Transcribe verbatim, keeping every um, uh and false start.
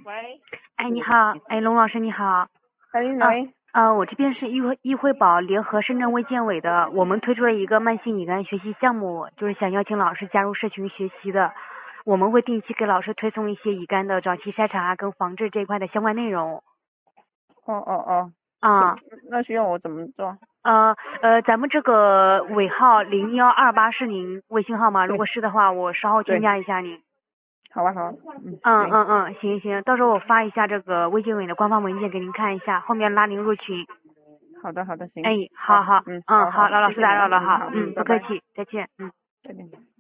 喂， 哎，你好，哎，龙老师你好。 哎， 啊喂， 啊，我这边是易惠易惠宝联合深圳卫健委的，我们推出了一个慢性乙肝学习项目，就是想邀请老师加入社群学习的。我们会定期给老师推送一些乙肝的早期筛查跟防治这一块的相关内容。 哦哦哦， 啊， 那需要我怎么做？ 呃呃，咱们这个尾号零幺二八是您微信号吗？如对果是的话，我稍后添对加一下您。 好啊好啊，嗯， 嗯行， 嗯嗯，行行，到时候我发一下这个卫健委的官方文件给您看一下，后面拉您入群。 好的好的，行， 哎，好好， 嗯， 嗯， 好好， 好，老老师谢谢你啊， 打扰了哈， 嗯好， 嗯， 嗯，拜拜， 不客气，再见，嗯。 再见。